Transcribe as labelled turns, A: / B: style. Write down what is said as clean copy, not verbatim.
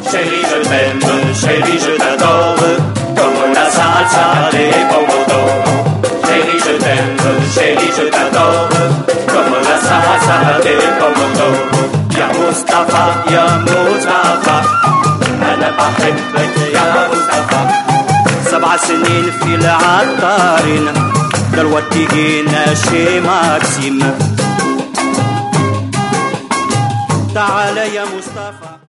A: Chérie, je t'aime, chérie, je t'adore, comme la salsa des pomodoro. Chérie, je t'aime, chérie, je t'adore, comme la salsa des pomodoro. يا مصطفى يا مصطفى أنا بحبك يا مصطفى. 7 سنين في العطارين دلوقتي جينا شي ماكسيم. تعال يا مصطفى.